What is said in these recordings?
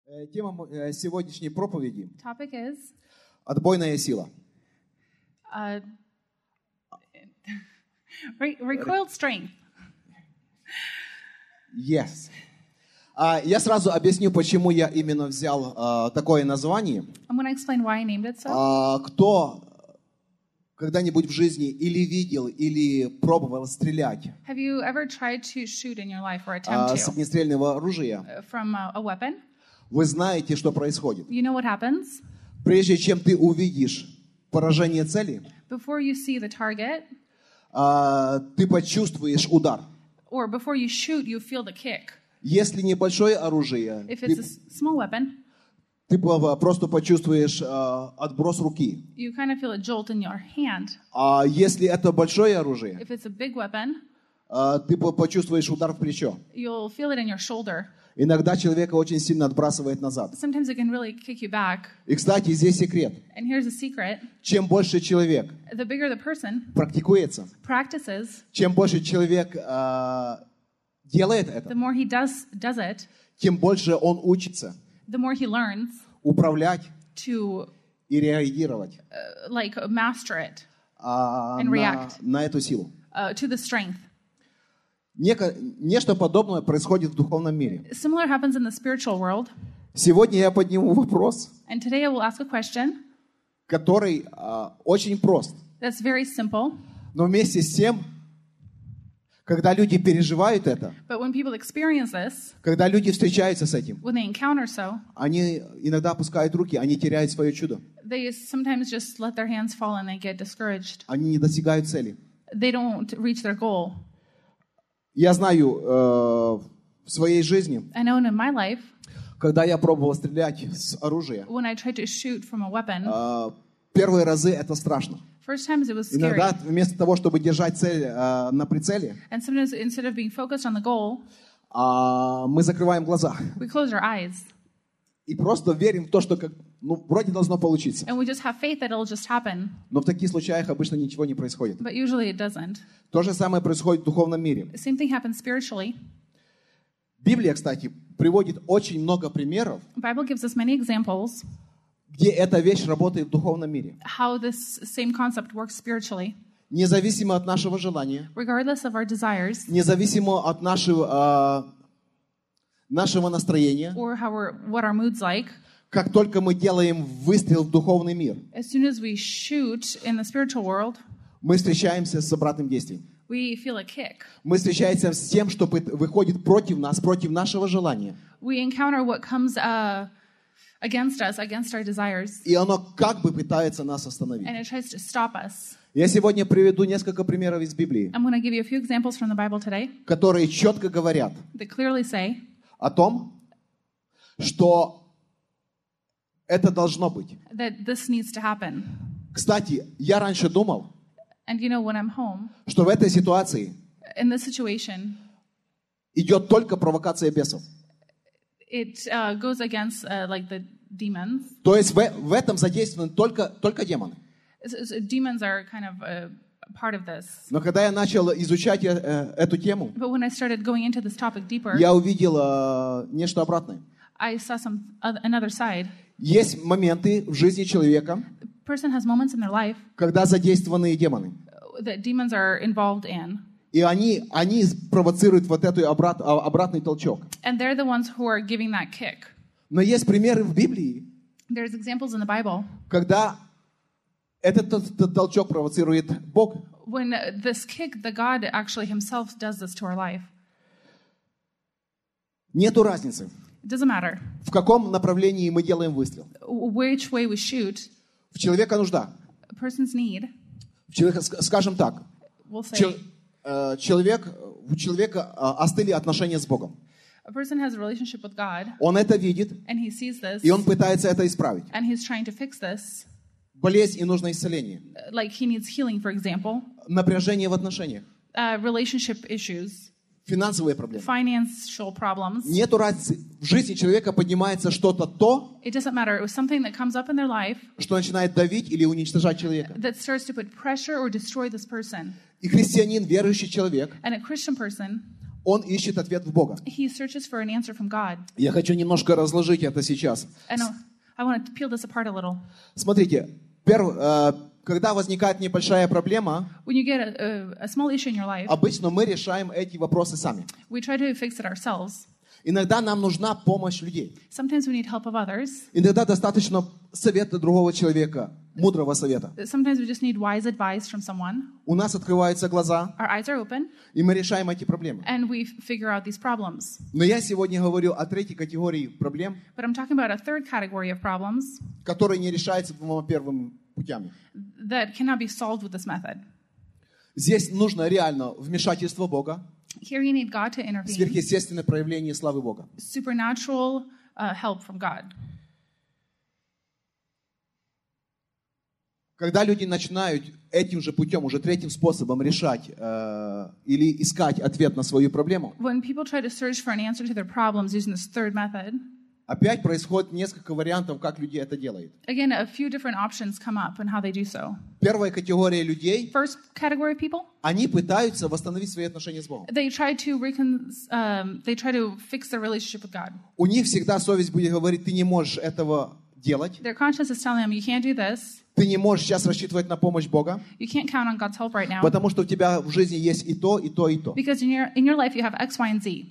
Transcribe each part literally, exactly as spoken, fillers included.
Тема сегодняшней проповеди Topic is – отбойная сила. uh, re- recoiled strength. Yes. А, я сразу объясню, почему я именно взял а, такое название. I'm going to explain why I named it so. А, кто когда-нибудь в жизни или видел, или пробовал стрелять Have you ever tried to shoot in your life or а, attempt с to огнестрельного оружия, uh, from a, a weapon? вы знаете, что происходит. You know what happens? Прежде чем ты увидишь поражение цели, Before you see the target, а, ты почувствуешь удар. or before you shoot, you feel the kick. Если небольшое оружие, If ты, it's a s- small weapon, ты по- просто почувствуешь а, отброс руки. you kind of feel a jolt in your hand. А если это большое оружие, If it's a big weapon, а, ты по- почувствуешь удар в плечо. you'll feel it in your shoulder. Иногда человека очень сильно отбрасывает назад. Sometimes it can really kick you back. И, кстати, здесь секрет. And here's a secret. Чем больше человек The bigger the person практикуется, practices, чем больше человек а, делает the это, more he does does it, тем больше он учится the more he learns управлять to и реагировать uh, like master it а, And на, react. на эту силу. uh, to the strength. Неко- нечто подобное происходит в духовном мире. Similar happens in the spiritual world. Сегодня я подниму вопрос, And today I will ask a question который а, очень прост. that's very simple, Но вместе с тем, когда люди переживают это, but when people experience this, когда люди встречаются с этим, when they encounter so, они иногда опускают руки, они теряют свое чудо. they sometimes just let their hands fall and they get discouraged. Они не достигают цели. They don't reach their goal. Я знаю э, в своей жизни, I know in my life, когда я пробовал стрелять с оружия, when I tried to shoot from a weapon, э, первые разы это страшно. first times it was scary. Иногда вместо того, чтобы держать цель э, на прицеле, And sometimes instead of being focused on the goal, э, мы закрываем глаза we close our eyes и просто верим в то, что как, ну, вроде должно получиться. and we just have faith that it'll just happen. Но в таких случаях обычно ничего не происходит. But usually it doesn't. То же самое происходит в духовном мире. The same thing happens spiritually. Библия, кстати, приводит очень много примеров, The Bible gives us many examples где эта вещь работает в духовном мире. how this same concept works spiritually, Независимо от нашего желания, regardless of our desires независимо от нашего, э, нашего настроения, or how we're, what our mood's like. как только мы делаем выстрел в духовный мир, As soon as we shoot in the spiritual world, мы встречаемся с обратным действием. we feel a kick. Мы встречаемся с тем, что пыт- выходит против нас, против нашего желания. We encounter what comes uh, against us, against our desires, И оно как бы пытается нас остановить. and it tries to stop us. Я сегодня приведу несколько примеров из Библии, I'm going to give you a few examples from the Bible today которые четко говорят that clearly say о том, что это должно быть. that this needs to happen. Кстати, я раньше думал, And you know, when I'm home, что в этой ситуации in this situation, идет только провокация бесов. it uh, goes against uh, like the demons. То есть в, в этом задействованы только, только демоны. So- so demons are kind of a part of this. Но когда я начал изучать э, э, эту тему, But when I started going into this topic deeper, я увидел э, нечто обратное. I saw some oth- another side. Есть моменты в жизни человека, The person has moments in their life когда задействованы демоны. that demons are involved in, И они, они провоцируют вот этот обрат, а- обратный толчок. and they're the ones who are giving that kick. Но есть примеры в Библии, There's examples in the Bible когда этот тол- тол- толчок провоцирует Бог. when uh, this kick, the God actually Himself does this to our life. Нету разницы, It doesn't matter в каком направлении мы делаем выстрел. which way we shoot. В человека нужда. A person's need, В человека, ск- скажем так, we'll say, чел- э, человек, у человека э, остыли отношения с Богом. a person has a relationship with God, Он это видит, and he sees this, и он пытается это исправить. and he's trying to fix this. Болезнь и нужно исцеление. Uh, Like he needs healing, for example, Напряжение в отношениях. uh, relationship issues, Финансовые проблемы. financial problems. Нету разницы. В жизни человека поднимается что-то то, It doesn't matter. It was something that comes up in their life что начинает давить или уничтожать человека. that starts to put pressure or destroy this person. И христианин, верующий человек, And a Christian person, он ищет ответ в Бога. He searches for an answer from God. Я хочу немножко разложить это сейчас. And I want to peel this apart a little. Смотрите, перв, э, когда возникает небольшая проблема, When you get a, a, a small issue in your life, обычно мы решаем эти вопросы сами. we try to fix it ourselves. Иногда нам нужна помощь людей. Sometimes we need help of others. Иногда достаточно совета другого человека, мудрого совета. Sometimes we just need wise advice from someone. У нас открываются глаза, Our eyes are open, и мы решаем эти проблемы. and we figure out these problems. Но я сегодня говорю о третьей категории проблем, But I'm talking about a third category of problems которые не решаются двумя первыми путями. that cannot be solved with this method. Здесь нужно реально вмешательство Бога, Here you need God to intervene, сверхъестественное проявление славы Бога. supernatural uh, help from God. Когда люди начинают этим же путем, уже третьим способом решать э, или искать ответ на свою проблему, When people try to search for an answer to their problems using this third method, опять происходит несколько вариантов, как люди это делают. again, a few different options come up in how they do so. Первая категория людей, First category of people, они пытаются восстановить свои отношения с Богом. they try to recon- um, they try to fix their relationship with God. У них всегда совесть будет говорить, ты не можешь этого делать, Their conscience is telling them, you can't do this, ты не можешь сейчас рассчитывать на помощь Бога, you can't count on God's help right now, потому что у тебя в жизни есть и то, и то, и то. because in your, in your life you have X, Y, and Z.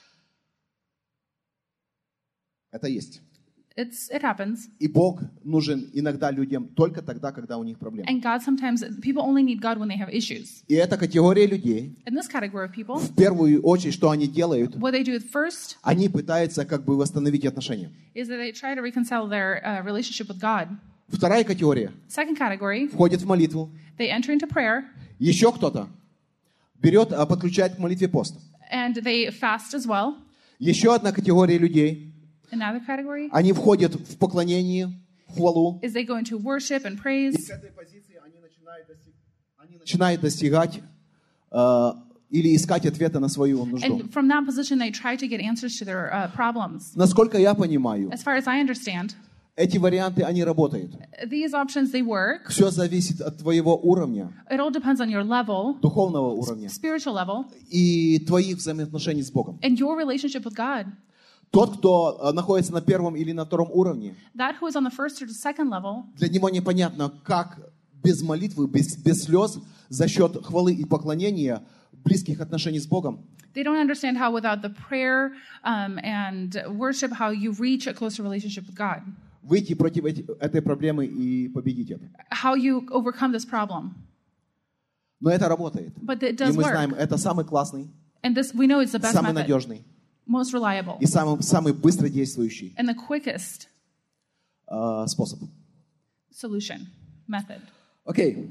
Это есть. It's, it happens. И Бог нужен иногда людям только тогда, когда у них проблемы. And God sometimes, people only need God when they have issues. И эта категория людей, In this category of people, в первую очередь, что они делают, what they do first они пытаются как бы восстановить отношения. is that they try to reconcile their uh, relationship with God. Вторая категория Second category, входит в молитву. they enter into prayer Еще кто-то берет, а, подключает к молитве пост. and they fast as well. Еще одна категория людей, Another category они входят в поклонение, в хвалу. is they go into worship and И praise, с этой позиции они начинают, достиг... они начинают достигать э, или искать ответа на свою нужду. and from that position they try to get answers to their uh, problems. Насколько я понимаю, As far as I understand, эти варианты, они работают. these options, they work. Все зависит от твоего уровня, It all depends on your level, духовного уровня, spiritual level, и твоих взаимоотношений с Богом. and your relationship with God. Тот, кто э, находится на первом или на втором уровне, That who is on the first or the second level, для него непонятно, как без молитвы, без, без слез, за счет хвалы и поклонения, близких отношений с Богом, they don't understand how without the prayer um, and worship, how you reach a closer relationship with God, выйти против эти, этой проблемы и победить это. how you overcome this problem. Но это работает. But it И does мы work. знаем, это самый классный, And this, we know it's the best самый method, надежный most reliable, и самый, самый быстро действующий and the quickest э, способ. solution method. Окей.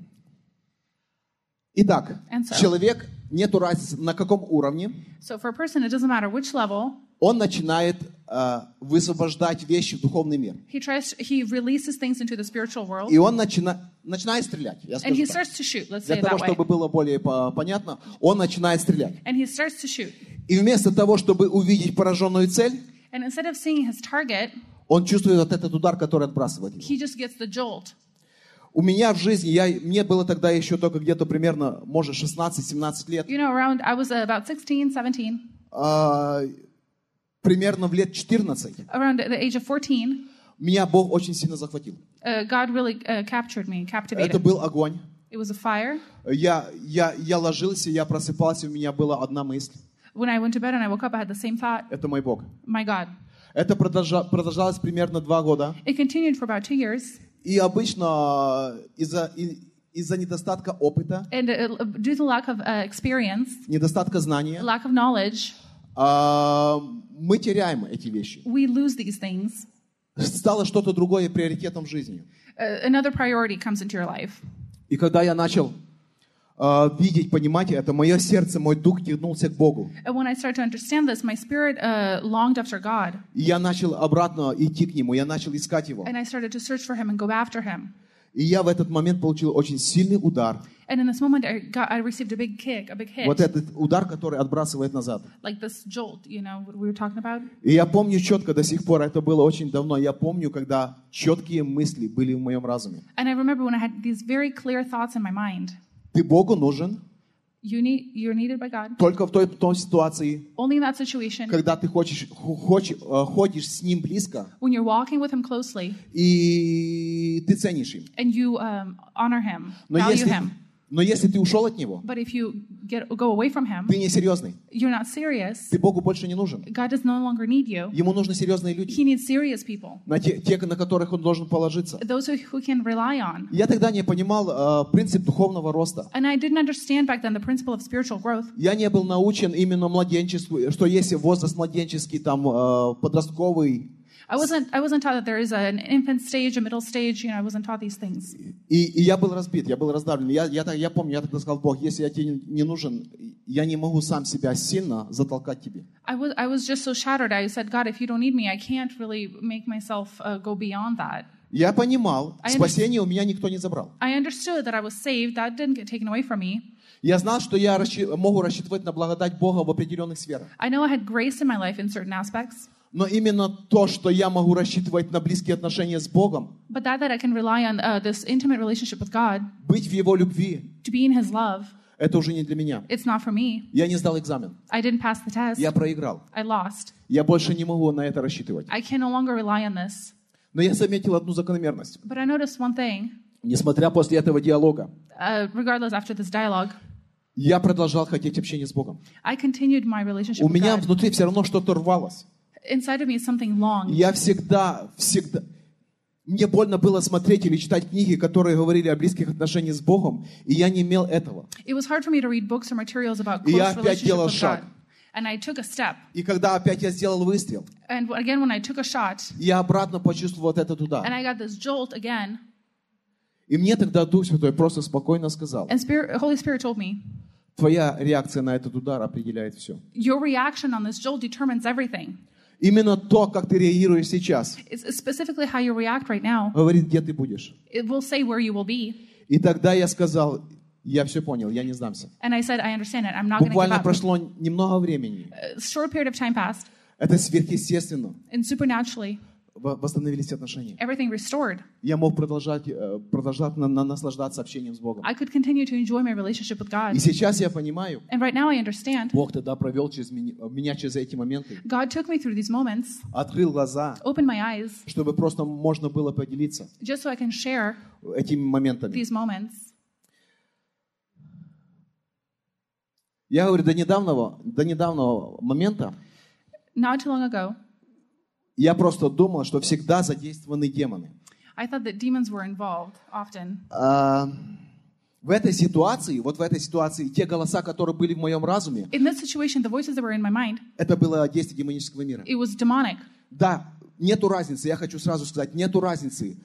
Итак, And so- человек, нету разницы на каком уровне, So for a person, it doesn't matter which level, он начинает э, высвобождать вещи в духовный мир. he tries, he releases things into the spiritual world, И он начина, начинает стрелять. Я and скажу he так. starts to shoot. Let's Для say it того, that way. чтобы было более по- понятно, он начинает стрелять. And he starts to shoot. И вместо того, чтобы увидеть пораженную цель, And instead of seeing his target, он чувствует вот этот удар, который отбрасывает его. he just gets the jolt. У меня в жизни, я, мне было тогда еще только где-то примерно, может, шестнадцать-семнадцать лет, You know, around, I was about sixteen, seventeen, а, примерно в лет четырнадцать, around the age of fourteen, меня Бог очень сильно захватил. uh, God really uh, captured me, captivated. Это был огонь. It was a fire. Я, я, я ложился, я просыпался, у меня была одна мысль. When I went to bed and I woke up, I had the same thought, Это мой Бог. my God. Это продолжа- продолжалось примерно два года. It continued for about two years. И обычно из-за, и- из-за недостатка опыта, And uh, due to lack of uh, experience, недостатка знания, lack of knowledge, а, мы теряем эти вещи. we lose these things. Стало что-то другое приоритетом жизни. Uh, another priority comes into your life. И когда я начал а, видеть, понимать это, мое сердце, мой дух тянулся к Богу. And when I started to understand this, my spirit uh, longed after God. И я начал обратно идти к Нему, я начал искать Его. And I started to search for him and go after him. И я в этот момент получил очень сильный удар. And in this moment, I, got, I received a big kick, a big hit. Вот этот удар, который отбрасывает назад. Like this jolt, you know, what we were talking about. И я помню четко до сих пор, это было очень давно, я помню, когда четкие мысли были в моем разуме. And I remember when I had these very clear thoughts in my mind. Ты Богу нужен, You need, you're needed by God. Только в той, в той ситуации, Only in that situation, когда ты хочешь, хочешь, ходишь с Ним близко, when you're walking with Him closely, и ты ценишь им. and you um, honor Him, Но value если, Him. но если ты ушел от Него, But if you get go away from Him, ты несерьезный. you're not serious. Ты Богу больше не нужен. God does no longer need you. Ему нужны серьезные He люди, needs serious people, на те, те, на которых Он должен положиться. those who, who can rely on. Я тогда не понимал э, принцип духовного роста. And I didn't understand back then the principle of spiritual growth. Я не был научен именно младенчеству, что есть возраст младенческий, там, э, подростковый. I wasn't I wasn't taught that there is an infant stage, a middle stage. You know, I wasn't taught these things. И, и я был разбит, я был раздавлен. Я, я, я помню, я тогда сказал: Бог, если я тебе не нужен, я не могу сам себя сильно затолкать тебе. I was I was just so shattered. I said, God, if you don't need me, I can't really make myself uh, go beyond that. Я понимал, I спасение у меня никто не забрал. I understood that I was saved. That didn't get taken away from me. Я знал, что я расщи- могу рассчитывать на благодать Бога в определенных сферах. I know I had grace in my life in certain aspects, Но именно то, что я могу рассчитывать на близкие отношения с Богом, but that that I can rely on uh, this intimate relationship with God, быть в Его любви, to be in His love, это уже не для меня. it's not for me. Я не сдал экзамен. I didn't pass the test. Я проиграл. I lost. Я больше не могу на это рассчитывать. I can no longer rely on this. Но я заметил одну закономерность. But I noticed one thing. Несмотря после этого диалога, Uh, regardless, after this dialogue, я продолжал хотеть общения с Богом. I continued my relationship У with меня God. внутри все равно что-то рвалось. Inside of me is something long. Я всегда, всегда... Мне больно было смотреть или читать книги, которые говорили о близких отношениях с Богом, и я не имел этого. It was hard for me to read books or materials about И я close опять relationship делал with шаг. God. And I took a step. И когда опять я сделал выстрел, And again, when I took a shot, я обратно почувствовал вот этот удар. and I got this jolt again, И мне тогда Дух Святой просто спокойно сказал: and Spirit, Holy Spirit told me, твоя реакция на этот удар определяет все. your reaction on this jolt determines everything. Именно то, как ты реагируешь сейчас, It's specifically how you react right now. говорит, где ты будешь. It will say where you will be. И тогда я сказал: я все понял, я не сдамся. And I said, I understand it. I'm not going to give Буквально up. прошло немного времени. A short period of time passed, Это сверхъестественно. and supernaturally, В- Восстановились отношения. everything restored. Я мог продолжать, э, продолжать на- на- наслаждаться общением с Богом. I could continue to enjoy my relationship with God. И сейчас я понимаю, And right now I understand. Бог тогда провел через меня, меня через эти моменты, God took me through these moments, открыл глаза, opened my eyes, чтобы просто можно было поделиться just so I can share этими моментами. these moments. Я говорю, до недавнего, до недавнего момента Not too long ago, я просто думал, что всегда задействованы демоны. I thought that demons were involved often. А, в этой ситуации, вот в этой ситуации, те голоса, которые были в моем разуме, In this situation, the voices that were in my mind, это было действие демонического мира. it was demonic. Да, нету разницы, я хочу сразу сказать, нету разницы.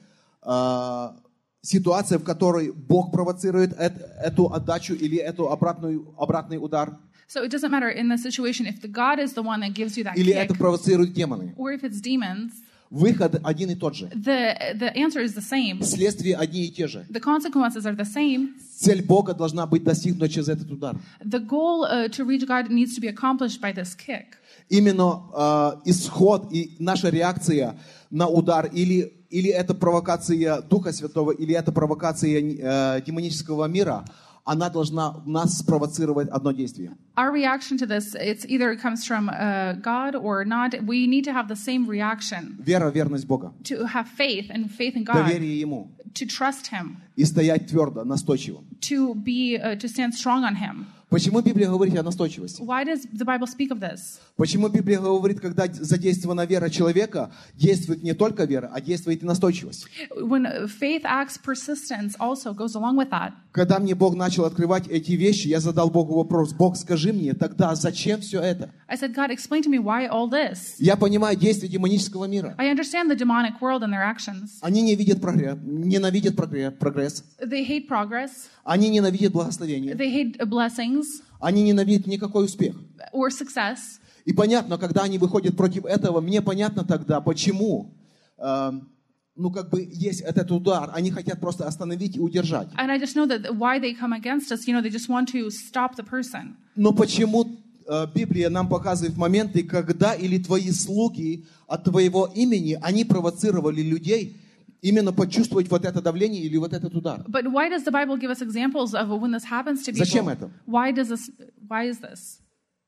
А, ситуация, в которой Бог провоцирует эт- эту отдачу или эту обратную, обратный удар, So it doesn't matter in the situation if the God is the one that gives you that или kick, это провоцируют демоны. or if it's demons. Выход один и тот же. The the answer is the same. Следствия одни и те же. The consequences are the same. Цель Бога должна быть достигнута через этот удар. The goal uh, to reach God needs to be accomplished by this kick. Именно э, исход и наша реакция на удар, или, или это провокация Духа Святого, или это провокация э, демонического мира, она должна в нас спровоцировать одно действие. Our reaction to this, it's either it comes from uh, God or not. We need to have the same reaction. Вера, верность Бога, To have faith and faith in God, доверие Ему to trust Him, и стоять твердо, настойчиво. to be uh, to stand strong on Him. Почему Библия говорит о настойчивости? Why does the Bible speak of this? Почему Библия говорит, когда задействована вера человека, действует не только вера, а действует и настойчивость? When faith acts, persistence also goes along with that. Когда мне Бог начал открывать эти вещи, я задал Богу вопрос: Бог, скажи мне тогда, зачем все это? I said, God, explain to me why all this. Я понимаю действие демонического мира. I understand the demonic world and their actions. Они не видят прогресс, ненавидят прогресс, прогресс. They hate progress. Они ненавидят благословение. They hate blessings Они ненавидят никакой успех. or success. И понятно, когда они выходят против этого, мне понятно тогда, почему, э, ну как бы есть этот удар. Они хотят просто остановить и удержать. And I just know that why they come against us, you know, they just want to stop the person. Но почему э, Библия нам показывает моменты, когда или твои слуги от твоего имени, они провоцировали людей именно почувствовать вот это давление или вот этот удар. But why does the Bible give us examples of when this happens to people? Зачем это? Why does this? Why is this?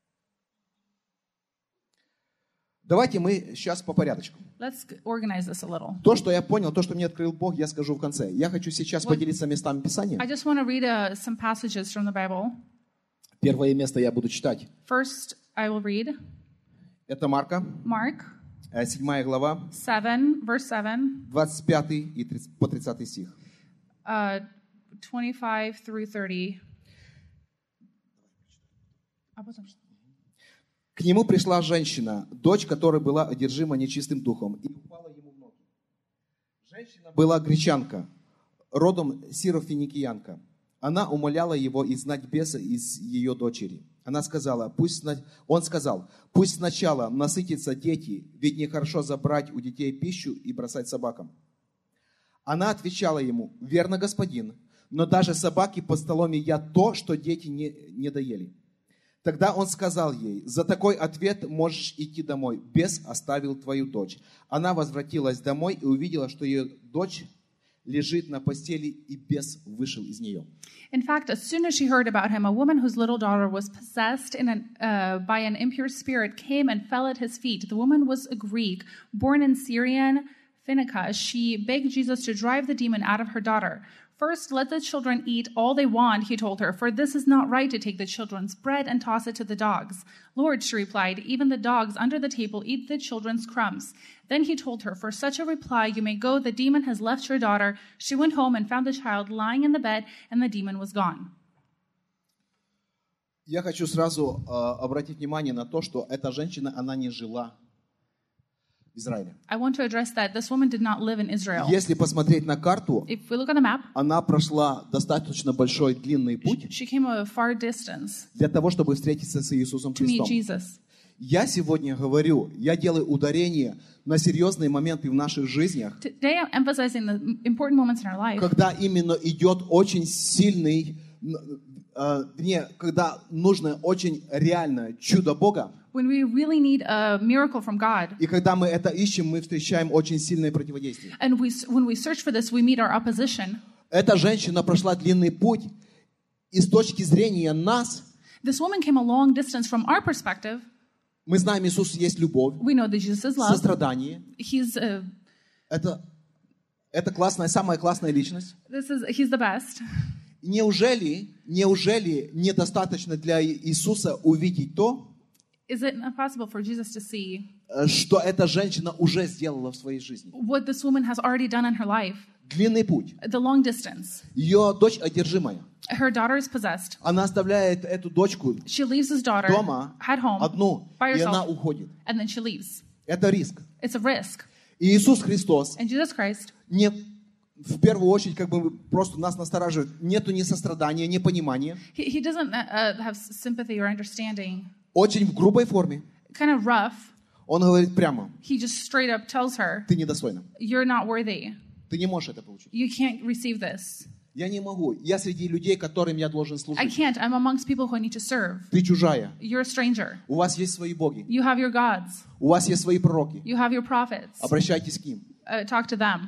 Давайте мы сейчас по порядочку. Let's organize this a little. То, что я понял, то, что мне открыл Бог, я скажу в конце. Я хочу сейчас What- поделиться местами Писания. I just want to read uh, some passages from the Bible. Первое место я буду читать. First, I will read Это Марка, Mark э, седьмая глава, seven, verse seven, двадцать пятый и тридцать по тридцатый стих. uh, twenty-five through thirty. А потом что? К нему пришла женщина, дочь которой была одержима нечистым духом, и упала ему в ноги. Женщина была гречанка, родом сирофиникиянка. Она умоляла его изгнать беса из ее дочери. Она сказала, пусть сна- Он сказал, пусть сначала насытятся дети, ведь нехорошо забрать у детей пищу и бросать собакам. Она отвечала ему, верно, господин, но даже собаки под столом едят то, что дети не, не доели. Тогда он сказал ей, за такой ответ можешь идти домой, бес оставил твою дочь. Она возвратилась домой и увидела, что ее дочь лежит на постели, и бес вышел из нее. In fact, as soon as she heard about him, a woman whose little daughter was possessed in an, uh, by an impure spirit came and fell at his feet. The woman was a Greek, born in Syrian Phoenicia. She begged Jesus to drive the demon out of her daughter. First, let the children eat all they want, he told her, for this is not right to take the children's bread and toss it to the dogs. Lord, she replied, even the dogs under the table eat the children's crumbs. Then he told her, for such a reply you may go, the demon has left your daughter. She went home and found the child lying in the bed, and the demon was gone. Я хочу сразу э, обратить внимание на то, что эта женщина, она не жила в Израиле. I want to address that this woman did not live in Israel. Если посмотреть на карту, If we look on the map, она прошла достаточно большой длинный путь she came a far distance для того, чтобы встретиться с Иисусом to meet Христом. Jesus. Я сегодня говорю, я делаю ударение на серьезные моменты в наших жизнях, Today I'm emphasizing the important moments in our life когда именно идет очень сильный, э, не, когда нужно очень реальное чудо Бога, when we really need a miracle from God. и когда мы это ищем, мы встречаем очень сильное противодействие. And we, when we search for this, we meet our opposition. Эта женщина прошла длинный путь, и с точки зрения нас, This woman came a long distance from our perspective. мы знаем, Иисус есть любовь, We know that Jesus is love. сострадание. He's uh, Это, это классная, самая классная личность. this is he's the best. Неужели, неужели недостаточно для Иисуса увидеть то, Is it not possible for Jesus to see что эта женщина уже сделала в своей жизни? what this woman has already done in her life? Длинный путь. The long distance. Ее дочь одержимая. Her daughter is possessed. Она оставляет эту дочку She leaves his daughter дома at home одну, by и она herself, уходит. and then she leaves. Это риск. It's a risk. И Иисус Христос And Jesus Christ, не в первую очередь как бы просто нас настораживает. Нету ни сострадания, ни понимания. he, he doesn't uh, have sympathy or understanding. Очень в грубой форме. Kind of rough. Он говорит прямо, He just straight up tells her, ты недостойна. you're not worthy. Ты не можешь это получить. You can't receive this. Я не могу. Я среди людей, которым я должен I служить. can't. I'm amongst people who I need to serve. Ты чужая. You're a stranger. У вас есть свои боги. You have your gods. У вас есть свои пророки. You have your prophets. Обращайтесь к ним. Uh, talk to them.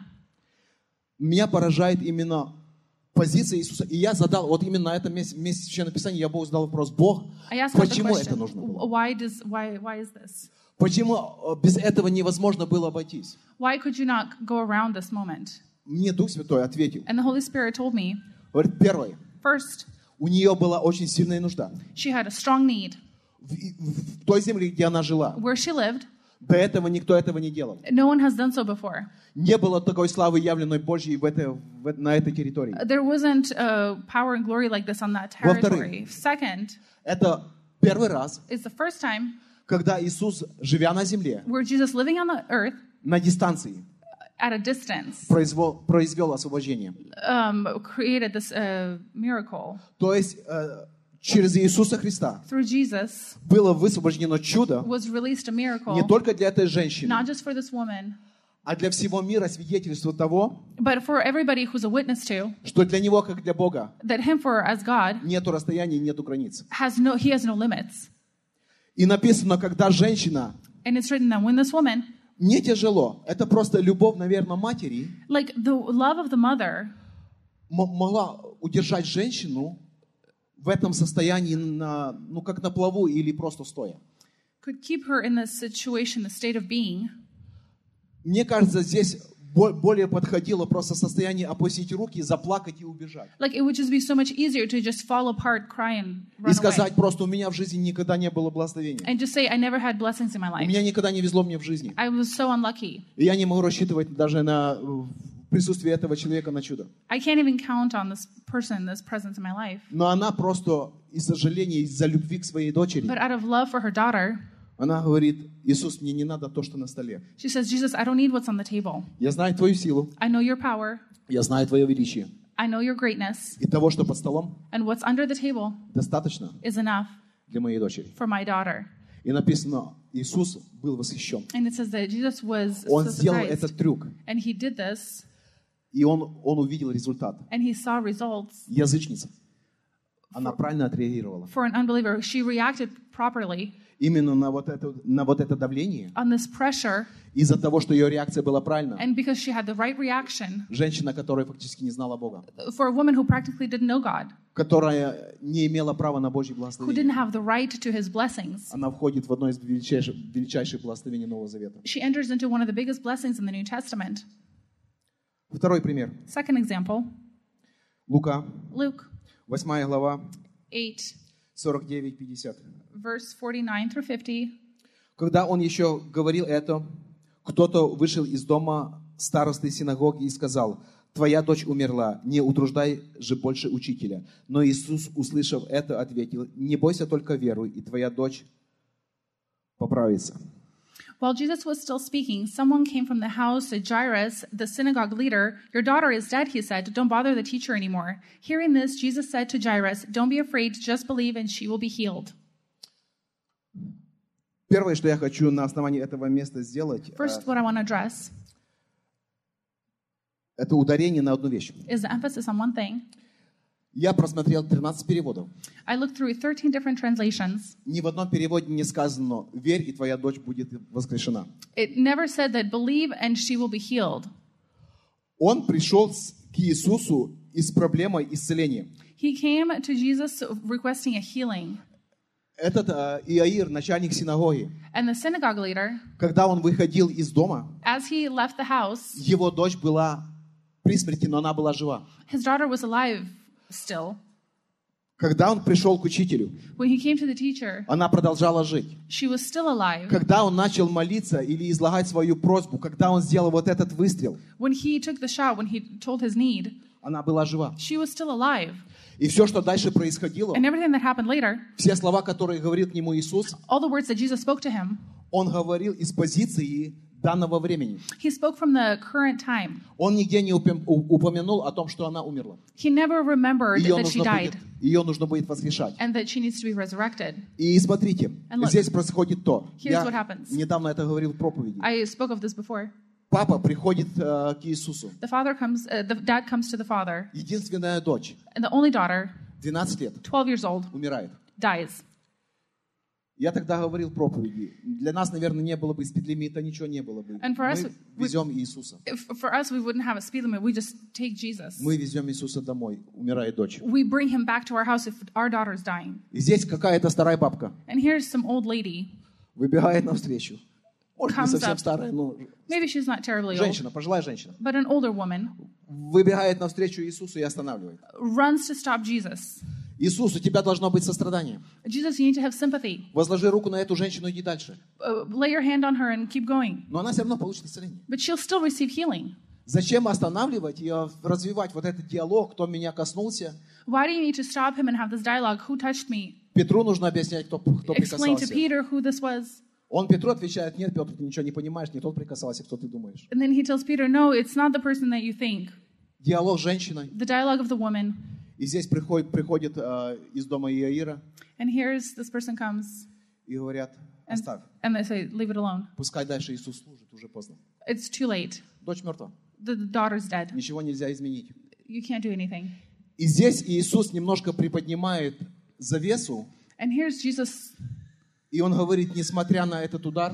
Меня поражает именно позиция Иисуса. И я задал, вот именно на этом месте, месте Священного Писания, я Богу задал вопрос, Бог, I asked God the почему это question, нужно было? why, does, why, why is this? Почему э, без этого невозможно было обойтись? Why could you not go around this moment? Мне Дух Святой ответил. And the Holy Spirit told me, Говорит, первое, first, у нее была очень сильная нужда. she had a strong need. В, в- в той земле, где она жила, Where she lived, до этого никто этого не делал. no one has done so before. Не было такой славы, явленной Божьей в этой, в, на этой территории. There wasn't uh, power and glory like this on that territory. Second, Это первый раз, it's the first time когда Иисус, живя на земле, where Jesus living on the earth на дистанции, at a distance произвел, произвел освобождение. um, created this uh, miracle. То есть э, через Иисуса Христа Through Jesus было высвобождено чудо was released a miracle, не только для этой женщины, not just for this woman, а для всего мира, свидетельство того, but for everybody who's a witness to что для Него, как для Бога, that him for as God нету расстояний, нету границ. has no he has no limits. И написано, когда женщина And it's written that when this woman Не тяжело. Это просто любовь, наверное, матери Like the love of the mother м- могла удержать женщину в этом состоянии, на, ну, как на плаву или просто стоя. could keep her in this situation, the state of being. Мне кажется, здесь бо- более подходило просто состояние опустить руки, заплакать и убежать. Like it would just be so much easier to just fall apart, cry and И run сказать away. просто, у меня в жизни никогда не было благословения. And just say, I never had blessings in my У life. меня никогда не везло мне в жизни. I was so unlucky. И я не могу рассчитывать даже на э, присутствие этого человека на чудо. I can't even count on this person, this presence in my life. Но она просто из сожаления, из-за любви к своей дочери, But out of love for her daughter, она говорит, Иисус, мне не надо то, что на столе. she says, Jesus, I don't need what's on the table. Я знаю Твою силу, I know your power. я знаю Твое величие. I know your greatness. И того, что под столом, And what's under the table достаточно is enough для моей дочери. for my daughter. И написано, Иисус был восхищен. And it says that Jesus was Он so сделал surprised. этот трюк, And he did this, и он, он увидел результат. and he saw results. Язычница. Она правильно отреагировала. For an unbeliever, she reacted properly Именно на вот это, на вот это давление, on this pressure, из-за того, что ее реакция была правильна. and because she had the right reaction Женщина, которая фактически не знала Бога, for a woman who practically didn't know God, которая не имела права на Божье who благословение. didn't have the right to his blessings. Она входит в одно из величайших, величайших благословений Нового Завета. She enters into one of the biggest blessings in the New Testament. Второй пример. Second example, Лука, Luke восьмая глава, eight, сорок девять пятьдесят. verse forty-nine through fifty. Когда он еще говорил это, кто-то вышел из дома старосты синагоги и сказал, «Твоя дочь умерла, не утруждай же больше учителя». Но Иисус, услышав это, ответил, «Не бойся, только веруй, и твоя дочь поправится». While Jesus was still speaking, someone came from the house of Jairus, the synagogue leader. Your daughter is dead, he said. Don't bother the teacher anymore. Hearing this, Jesus said to Jairus, don't be afraid, just believe and she will be healed. Первое, что я хочу на основании этого места сделать, First, what I want to address это ударение на одну вещь. is the emphasis on one thing. Я просмотрел тринадцать переводов. I looked through thirteen different translations. Ни в одном переводе не сказано «Верь, и твоя дочь будет воскрешена». It never said that believe and she will be healed. Он пришел к Иисусу с проблемой исцеления. He came to Jesus requesting a healing. Этот э, Иаир, начальник синагоги, And the synagogue leader, когда он выходил из дома, as he left the house, его дочь была при смерти, но она была жива. his daughter was alive still. Когда он пришел к учителю, When he came to the teacher, она продолжала жить. she was still alive. Когда он начал молиться или излагать свою просьбу, когда он сделал вот этот выстрел, When he took the shot, when he told his need, она была жива. she was still alive. И все, что дальше происходило, And everything that happened later, все слова, которые говорил к нему Иисус, all the words that Jesus spoke to him, он говорил из позиции данного времени. he spoke from the current time. Он нигде не упом- у- упомянул о том, что она умерла. He never remembered Ее that she нужно, died будет, ее нужно будет воскрешать. and that she needs to be resurrected. И смотрите, And look, здесь происходит то. here's Я what happens. недавно это говорил в проповеди. I spoke of this before. Папа приходит э, к Иисусу. The father comes, uh, the dad comes to the father, Единственная дочь, and the only daughter, двенадцать лет, twelve years old, умирает. dies. Я тогда говорил в проповеди. Для нас, наверное, не было бы спидлимита, ничего не было бы. And for us, Мы везем Иисуса. If, for us, we wouldn't have a speed limit. We just take Jesus. Мы везем Иисуса домой. Умирает дочь. We bring him back to our house if our daughter's dying. И здесь какая-то старая бабка And here's some old lady. выбегает навстречу. Может, не Comes совсем up. старая, но Maybe she's not terribly old, женщина, пожилая женщина. but an older woman Выбегает навстречу Иисусу и останавливает. runs to stop Jesus. Иисус, у тебя должно быть сострадание. Jesus, you need to have sympathy. Возложи руку на эту женщину и иди дальше. Uh, lay your hand on her and keep going. Но она все равно получит исцеление. But she'll still receive healing. Зачем останавливать и развивать вот этот диалог, кто меня коснулся? Why do you need to stop him and have this dialogue? Who touched me? Петру нужно объяснять, кто, кто Explain to прикасался. Peter who this was. Он Петру отвечает, нет, Петр, ты ничего не понимаешь, не тот прикасался, кто ты думаешь. And then he tells Peter, no, it's not the person that you think. Диалог с женщиной. The dialogue of the woman. И здесь приходит, приходит э, из дома Иаира And here's this person comes и говорят, and, оставь, and they say, leave it alone. пускай дальше Иисус служит, уже поздно. It's too late. Дочь мертва, The, the daughter's dead. ничего нельзя изменить. You can't do anything. И здесь Иисус немножко приподнимает завесу, And here's Jesus, и Он говорит, несмотря на этот удар,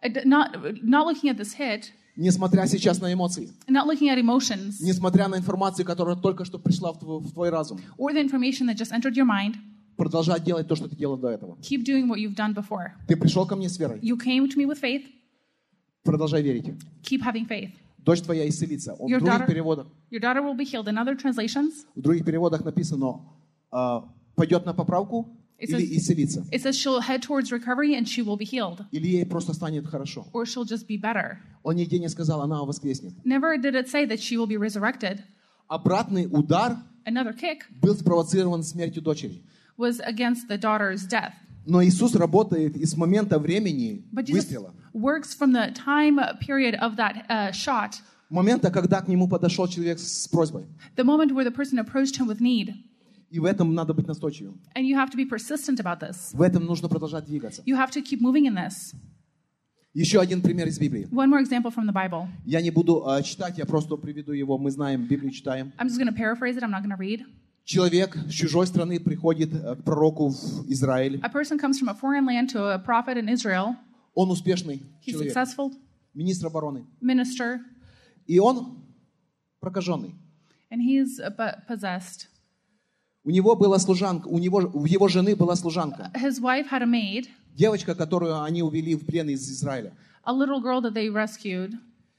Not, not looking at this hit, несмотря сейчас на эмоции, not looking at emotions, несмотря на информацию, которая только что пришла в твой, в твой разум, or the information that just entered your mind. продолжать делать то, что ты делал до этого. Keep doing what you've done before. Ты пришел ко мне с верой, You came to me with faith. продолжай верить. Keep having faith. Дочь твоя исцелится. В Your других daughter- переводах, Your daughter will be healed. In other translations, в других переводах написано, а, пойдет на поправку It или says- исцелится. it says she'll head towards recovery and she will be healed, Или ей просто станет хорошо. or she'll just be better. Он нигде не сказал, она воскреснет. Never did it say that she will be resurrected. Обратный удар Another kick был спровоцирован смертью дочери. was against the daughter's death. Но Иисус работает и с момента времени But Jesus выстрела. works from the time period of that uh, shot, Момента, когда к нему подошел человек с просьбой. the moment where the person approached him with need. И в этом надо быть настойчивым. And you have to be persistent about this. В этом нужно продолжать двигаться. You have to keep moving in this. Еще один пример из Библии. One more example from the Bible. Я не буду э, читать, я просто приведу его. Мы знаем, Библию читаем. I'm just going to paraphrase it. I'm not going to read. Человек с чужой страны приходит э, к пророку в Израиль. A person comes from a foreign land to a prophet in Israel. Он успешный He's человек, successful, министр обороны. minister, И он прокаженный. and he's uh, po- possessed. У него была служанка, у него, у его жены была служанка. His wife had a maid, Девочка, которую они увели в плен из Израиля. a little girl that they rescued.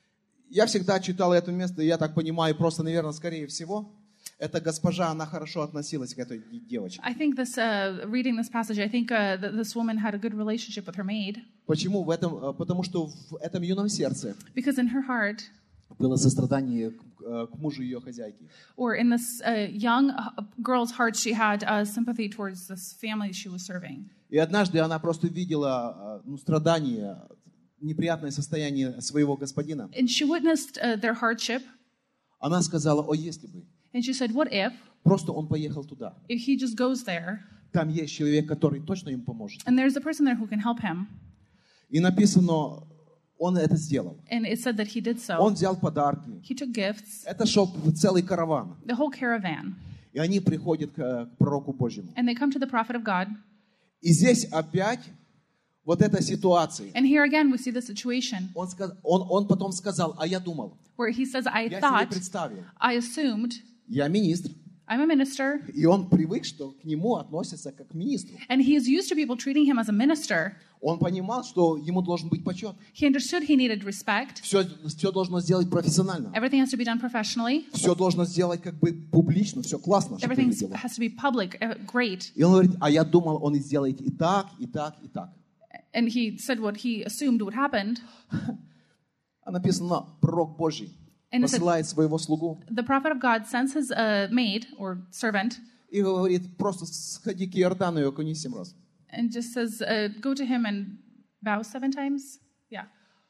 Я всегда читал это место, и я так понимаю, просто, наверное, скорее всего, эта госпожа, она хорошо относилась к этой девочке. I think this, uh, reading this passage, I think uh, that this woman had a good relationship with her maid, Почему? В этом, э, потому что в этом юном сердце because in her heart, было сострадание к, э, к мужу ее хозяйки. or in this uh, young uh, girl's heart, she had uh, sympathy towards this family she was serving. И однажды она просто видела э, ну, страдания, неприятное состояние своего господина. And she witnessed uh, their hardship, Она сказала, о, если бы, and she said, what if, просто он поехал туда. if he just goes there, Там есть человек, который точно ему поможет. and there's a person there who can help him. И написано, он это сделал. And it said that he did so. Он взял подарки. He took gifts, Это шел целый караван. the whole caravan, И они приходят к, к пророку Божьему. and they come to the prophet of God. И здесь опять вот эта ситуация. And here again, we see the situation Он, сказ- он, он потом сказал, а я думал, where he says, I я себе thought, представил, I assumed, я министр. I'm a minister, И он привык, что к нему относятся как к министру. and he is used to people treating him as a minister. Он понимал, что ему должен быть почет. He understood he needed respect. Все, все должно сделать профессионально. Everything has to be done professionally. Все должно сделать как бы публично, все классно, чтобы Everything выглядело. has to be public, uh, great. И он говорит, а я думал, он сделает и так, и так, и так. And he said what he assumed would happen. А написано, пророк Божий And it said- посылает своего слугу The prophet of God sends his uh, maid or servant и говорит, просто сходи к Иордану и окуни семь раз. and just says, uh, go to him and bow seven times. Yeah.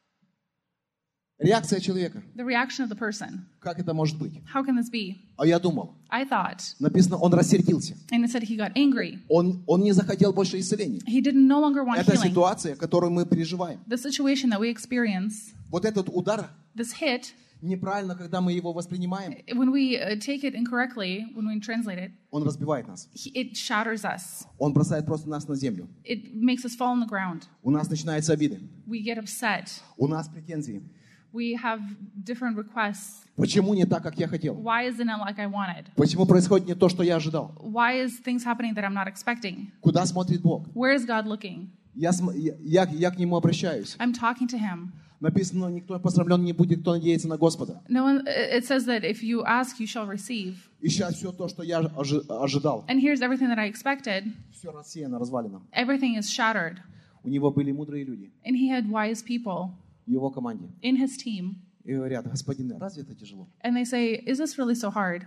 Реакция человека. The reaction of the person. Как это может быть? How can this be? А я думал. I thought. Написано, он рассердился. And it said he got angry. Он, он не захотел больше исцеления. He didn't no longer want Это healing. ситуация, которую мы переживаем. The situation that we experience, Вот этот удар this hit, неправильно, когда мы его воспринимаем, when we uh, take it incorrectly, when we translate it, он разбивает нас. he- it shatters us. Он бросает просто нас на землю. It makes us fall on the ground. У нас начинаются обиды. We get upset. У нас претензии. We have different requests. Почему не так, как я хотел? Why isn't it like I wanted? Почему происходит не то, что я ожидал? Why is things happening that I'm not expecting? Куда смотрит Бог? Where is God looking? Я, см- я, я, я к Нему обращаюсь. I'm talking to him. Написано, никто посрамлен не будет, кто надеется на Господа. No one, it says that if you ask, you shall receive. И сейчас все то, что я ожи- ожидал, And here's everything that I expected. все рассеяно, развалено. Everything is shattered. У него были мудрые люди And he had wise people в его команде. in his team. И говорят, господин, разве это тяжело? And they say, is this really so hard?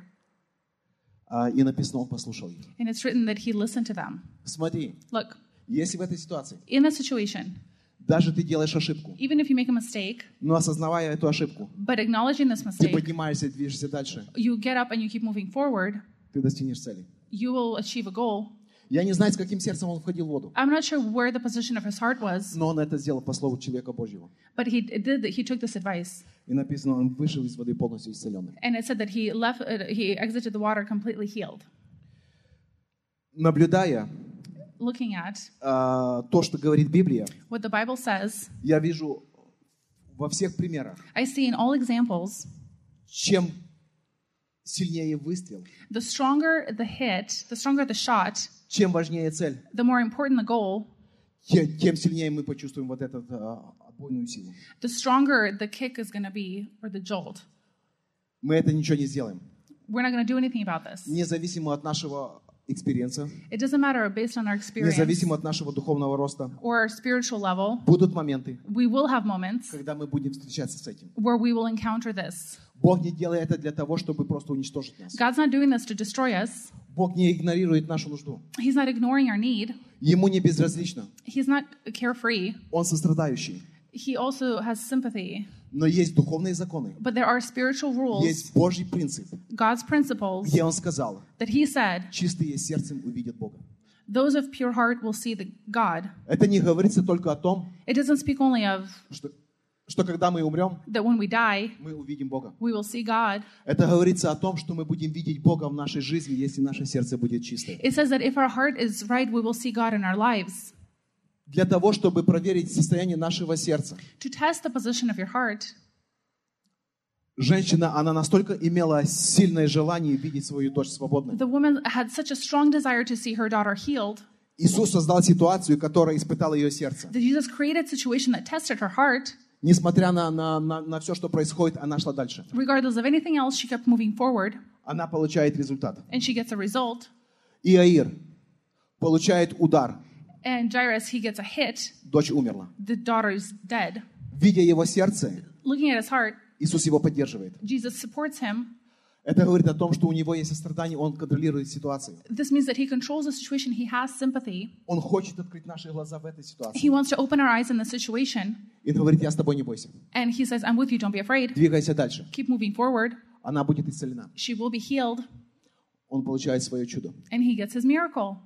А, и написано, он послушал их. And it's written that he listened to them. Смотри, Look, если в этой ситуации in a situation, даже ты делаешь ошибку, even if you make a mistake, но осознавая эту ошибку, but acknowledging this ты mistake, поднимаешься и движешься дальше, you get up and you keep moving forward, ты достигнешь цели. you will achieve a goal. Я не знаю, с каким сердцем он входил в воду, I'm not sure where the position of his heart was, но он это сделал по слову человека Божьего. but he did. He took this advice, И написано, он вышел из воды полностью исцеленный. and it said that he left. Uh, he exited the water completely healed. Наблюдая looking at а, то, что говорит Библия, what the Bible says, я вижу во всех примерах, I see in all examples, чем сильнее выстрел, the stronger the hit, the stronger the shot, чем важнее цель, the more important the goal, тем, тем сильнее мы почувствуем вот эту а, отбойную силу. the stronger the kick is going to be, or the jolt. Мы это ничего не сделаем. We're not going to do anything about this. Независимо от нашего экспириенса, It doesn't matter based on our experience независимо от нашего духовного роста, or our spiritual level. будут моменты, We will have moments когда мы будем встречаться с этим. where we will encounter this. Бог не делает это для того, чтобы просто уничтожить нас. God's not doing this to destroy us. Бог не игнорирует нашу нужду. He's not ignoring our need. Ему не безразлично. He's not carefree. Он сострадающий. He also has sympathy. Но есть духовные законы. But there are spiritual rules, Есть Божий принцип, God's principles, где Он сказал, that He said, чистые сердцем увидят Бога. those of pure heart will see the God. Это не говорится только о том, It doesn't speak only of что, что когда мы умрем, that when we die, мы увидим Бога. we will see God. Это говорится о том, что мы будем видеть Бога в нашей жизни, если наше сердце будет чистое. It says that if our heart is right, we will see God in our lives. Для того, чтобы проверить состояние нашего сердца, To test the position of your heart, женщина, она настолько имела сильное желание видеть свою дочь свободной. the woman had such a strong desire to see her daughter healed Иисус создал ситуацию, которая испытала ее сердце. that Jesus created a situation that tested her heart. Несмотря на, на, на, на все, что происходит, она шла дальше. Regardless of anything else, she kept moving forward, Она получает результат. and she gets a result. Иаир получает удар. And Jairus, he gets a hit. Дочь умерла. The daughter's dead. Видя его сердце, Looking at his heart, Иисус его поддерживает. Jesus supports him. Это говорит о том, что у него есть сострадание, он контролирует ситуацию. This means that he controls the situation. He has sympathy. Он хочет открыть наши глаза в этой ситуации. He wants to open our eyes in the situation. И говорит, я с тобой, не бойся. And he says, I'm with you, don't be afraid. Двигайся дальше. Keep moving forward. Она будет исцелена. She will be healed. Он получает свое чудо. And he gets his miracle.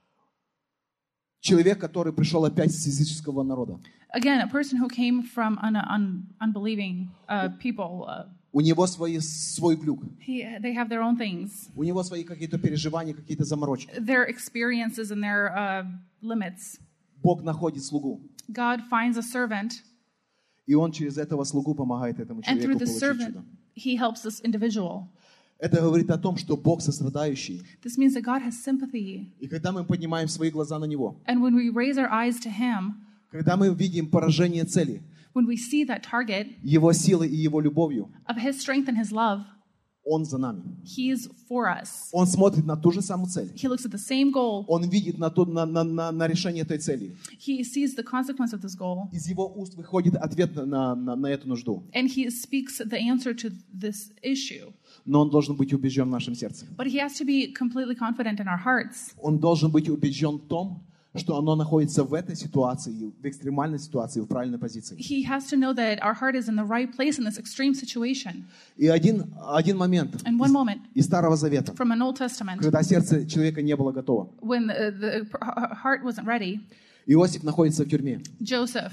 Человек, который пришел опять с языческого народа. Again, a person who came from un- un- unbelieving uh, people. Uh, У него свои, свой глюк. he, they have their own things, У него свои какие-то переживания, какие-то заморочки. their experiences and their uh, limits. Бог находит слугу. God finds a servant, И он через этого слугу помогает этому and through человеку the получить servant, чудо. he helps this individual. Это говорит о том, что Бог сострадающий. This means that God has sympathy. И когда мы поднимаем свои глаза на Него, And when we raise our eyes to him, когда мы видим поражение цели, when we see that target Его силой и Его любовью, of his strength and his love, Он за нами. he is for us. Он смотрит на ту же самую цель. He looks at the same goal. Он видит на, то, на, на, на, на решение этой цели. He sees the consequence of this goal. Из Его уст выходит ответ на, на, на эту нужду. And he speaks the answer to this issue. Но он должен быть убежден в нашем сердце. But he has to be completely confident in our hearts. Он должен быть убежден в том, что оно находится в этой ситуации, в экстремальной ситуации, в правильной позиции. He has to know that our heart is in the right place in this extreme situation. И один, один момент And one moment из Старого Завета, from an Old Testament, когда сердце человека не было готово. when the, the heart wasn't ready, Иосиф находится в тюрьме. Joseph,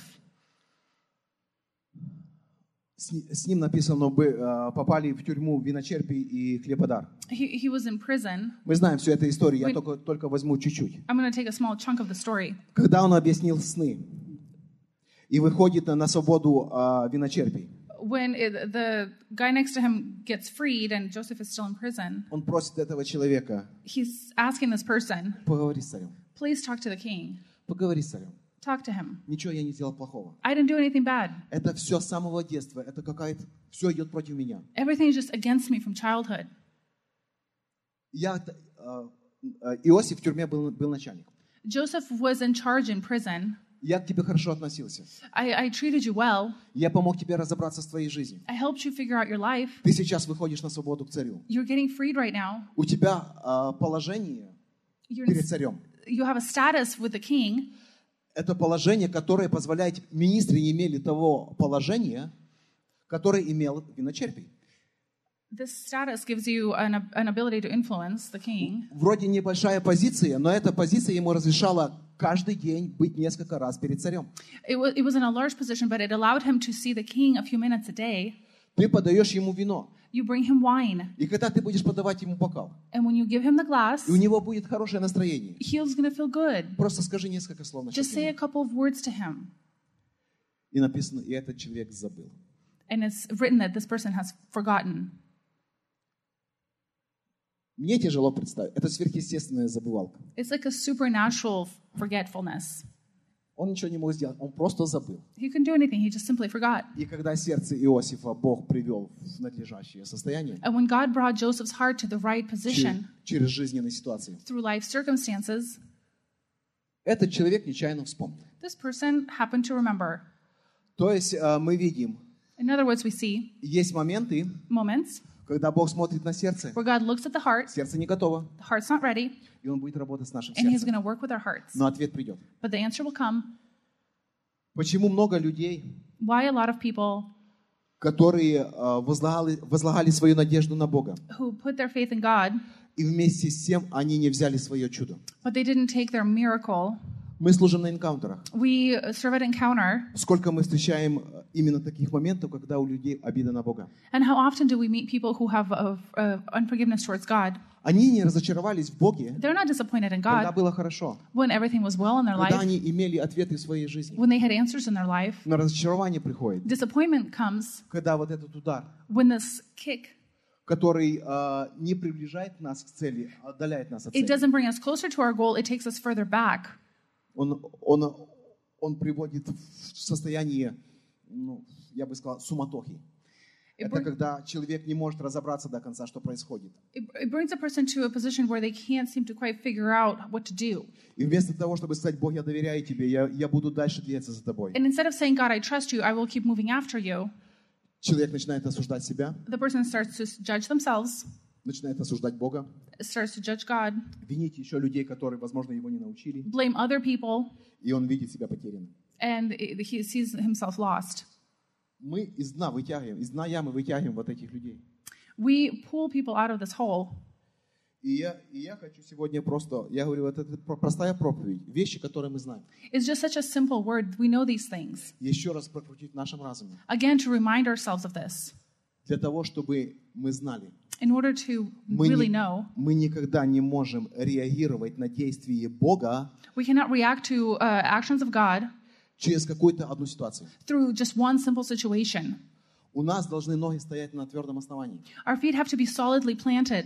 С, с ним написано, бы э, попали в тюрьму виночерпий и хлебодар. he, he was in prison. Мы знаем всю эту историю, я Вы- только, только возьму чуть-чуть. I'm going to take a small chunk of the story. Когда он объяснил сны и выходит на, на свободу э, виночерпий, When it, the guy next to him gets freed and Joseph is still in prison, он просит этого человека, he's asking this person, поговори с царем, please talk to the king. поговори с царем. Talk to him. Ничего я не сделал плохого. I didn't do anything bad. Это все с самого детства, это какая-то, все идет против меня. Everything is just against me from childhood. Я, э, э, Иосиф в тюрьме был, был начальником. Joseph was in charge in prison. Я к тебе хорошо относился. I, I treated you well. Я помог тебе разобраться с твоей жизнью. I helped you figure out your life. Ты сейчас выходишь на свободу к царю. You're getting freed right now. У тебя э, положение You're перед in, царем. you have a status with the king. Это положение, которое позволяет, министры не имели того положения, которое имел виночерпий. This status gives you an, an ability to influence the king. Вроде небольшая позиция, но эта позиция ему разрешала каждый день быть несколько раз перед царем. It was, it wasn't a large position, but it allowed him to see the king a few minutes a day. Ты подаешь ему вино. You bring him wine. И когда ты будешь подавать ему бокал, And when you give him the glass, и у него будет хорошее настроение, he's going to feel good. просто скажи несколько слов насчет Just say a него. couple of words to him. И написано, и этот человек забыл. And it's written that this person has forgotten. Мне тяжело представить. Это сверхъестественная забывалка. It's like a supernatural forgetfulness. Он ничего не мог сделать, он просто забыл. He couldn't do anything, he just simply forgot. И когда сердце Иосифа Бог привел в надлежащее состояние, And when God brought Joseph's heart to the right через, position через жизненные ситуации, through life circumstances, этот человек нечаянно вспомнил. this person happened to remember. То есть э, мы видим, In other words, we see есть моменты, moments когда Бог смотрит на сердце, where God looks at the heart, сердце не готово, the heart's not ready, и Он будет работать с нашим and He's going сердцем. to work with our hearts. Но ответ придет. But the answer will come. Почему много людей, Why a lot of people которые э, возлагали, возлагали свою надежду на Бога, who put their faith in God, и вместе с тем они не взяли свое чудо? but they didn't take their miracle. Мы служим на энкаунтерах. We serve at Encounter, Сколько мы встречаем э, именно таких моментов, когда у людей обида на Бога. and how often do we meet people who have a, a unforgiveness towards God? Они не разочаровались в Боге, They're not disappointed in когда God было хорошо, when everything was well in their когда life, они имели ответы в своей жизни. when they had answers in their life. Но разочарование приходит, Disappointment comes когда вот этот удар, when this kick, который э, не приближает нас к цели, а отдаляет нас от it цели. doesn't bring us closer to our goal, it takes us further back. Он, он, он приводит в состояние, ну, я бы сказал, суматохи. It, Это bring, когда человек не может разобраться до конца, что происходит. it, it brings a person to a position where they can't seem to quite figure out what to do. И вместо того, чтобы сказать, Бог, я доверяю тебе, я, я буду дальше двигаться за тобой, And instead of saying, God, I trust you, I will keep moving after you, человек начинает осуждать себя, the person starts to judge themselves, начинает осуждать Бога, starts to judge God, винить еще людей, которые, возможно, его не научили, blame other people, и он видит себя потерянным. and he sees himself lost. Мы из дна вытягиваем, из дна ямы вытягиваем вот этих людей. We pull people out of this hole. И я, и я хочу сегодня просто, я говорю, вот это про- простая проповедь, вещи, которые мы знаем. It's just such a simple word. We know these things. Еще раз прокрутить в нашем разуме, Again, to remind ourselves of this, для того, чтобы мы знали, in order to мы, really не- know, мы никогда не можем реагировать на действия Бога we cannot react to uh, actions of God через какую-то одну ситуацию. through just one simple situation. У нас должны ноги стоять на твердом основании. Our feet have to be solidly planted.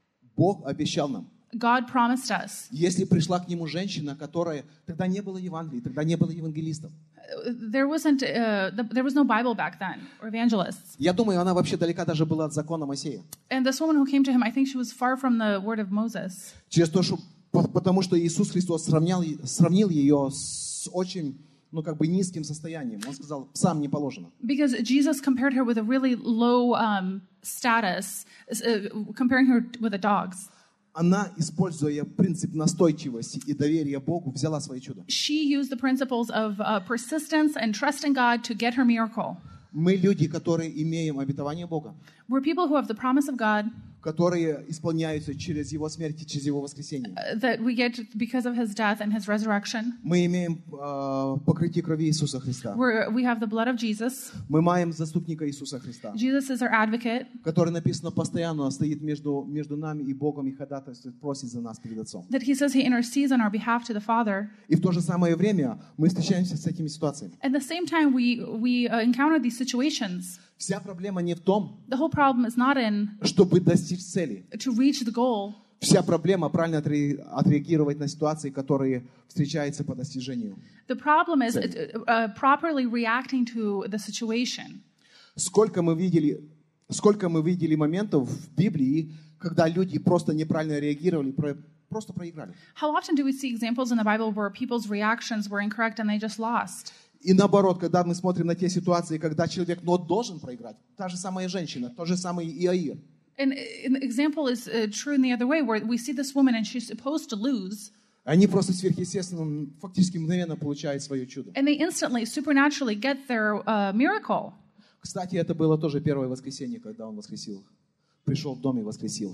Бог обещал нам, God promised us. если пришла к нему женщина, которая... Тогда не было Евангелия, тогда не было евангелистов. There wasn't, uh, the, there was no Bible back then, or evangelists. Я думаю, она вообще далека даже была от закона Моисея. And this woman who came to him, I think she was far from the word of Moses. Через то, что, по- потому что Иисус Христос сравнял, сравнил ее с очень, ну, как бы низким состоянием. Он сказал, псам не положено. Because Jesus compared her with a really low um, status, uh, comparing her with the dogs. Она, используя принцип настойчивости и доверия Богу, взяла свое чудо. She used the principles of uh, persistence and trust in God to get her miracle. Мы люди, которые имеем обетование Бога, We're people who have the promise of God которые исполняются через Его смерть и через Его воскресение. uh, that we get because of His death and His resurrection. Мы имеем э, покрытие крови Иисуса Христа. We're, we have the blood of Jesus. Мы маем заступника Иисуса Христа, Jesus is our advocate. который, написано, постоянно стоит между, между нами и Богом и ходатайствует, просит за нас перед Отцом. That He says He intercedes on our behalf to the Father. И в то же самое время мы встречаемся с этими ситуациями. At the same time, we, we uh, encounter these situations. Вся проблема не в том, The whole problem is not in чтобы достичь цели. to reach the goal. Вся проблема правильно отре- отреагировать на ситуации, которые встречаются по достижению. The problem is uh, uh, properly reacting to the situation. Сколько мы видели, сколько мы видели моментов в Библии, когда люди просто неправильно реагировали, про- просто проиграли. How often do we see examples in the Bible where people's reactions were incorrect and they just lost? И наоборот, когда мы смотрим на те ситуации, когда человек, но должен проиграть, та же самая женщина, тот же самый Иаир. And an example is uh, true in the other way, where we see this woman and she's supposed to lose, Они просто сверхъестественно, фактически мгновенно получают свое чудо. and they instantly, supernaturally get their uh, miracle. Кстати, это было тоже первое воскресенье, когда он воскресил их. Пришел в дом и воскресил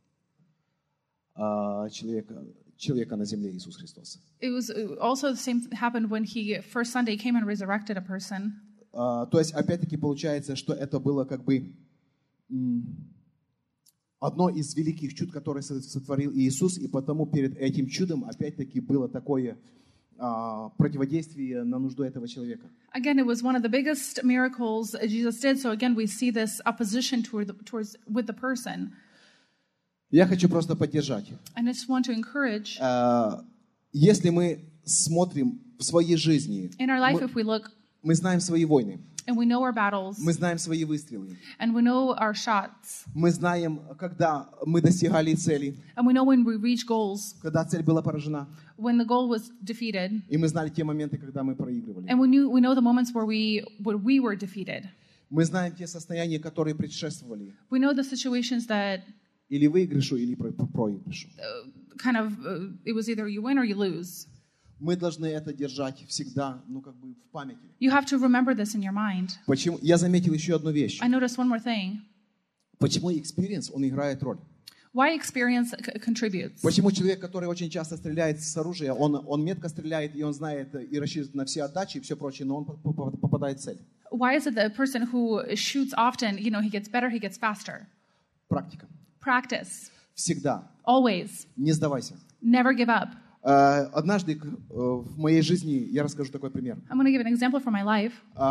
а, человека, человека на земле, Иисус Христос. It was uh, also the same happened when he first Sunday came and resurrected a person. А, то есть, опять-таки, получается, что это было как бы м, одно из великих чуд, которые со- сотворил Иисус, и потому перед этим чудом, опять-таки, было такое а, противодействие на нужду этого человека. Again, it was one of the biggest miracles Jesus did. So again, we see this opposition toward the, towards with the person. Я хочу просто поддержать. And I just want to encourage А, если мы смотрим в своей жизни, in our life, мы, if we look мы знаем свои войны, and we know our battles мы знаем свои выстрелы, and we know our shots мы знаем, когда мы достигали цели, and we know when we reach goals, когда цель была поражена, when the goal was defeated, и мы знали те моменты, когда мы проигрывали. and we knew we know the moments where we where we were defeated. Мы знаем те состояния, которые предшествовали We know the situations that или выигрышу, или про- про- проигрышу. kind of uh, it was either you win or you lose. Мы должны это держать всегда, ну, как бы в памяти. You have to remember this in your mind. Почему? Я заметил еще одну вещь. I noticed one more thing. Почему experience, он играет роль? Why experience c- contributes? Почему человек, который очень часто стреляет с оружия, он, он метко стреляет, и он знает, и рассчитывает на все отдачи и все прочее, но он по- по- попадает в цель? Why is it that a person who shoots often, you know, he gets better, he gets faster? Практика. Practice. Всегда. Always. Не сдавайся. Never give up. Э, Однажды э, в моей жизни, я расскажу такой пример. I'm going to give an example from my life.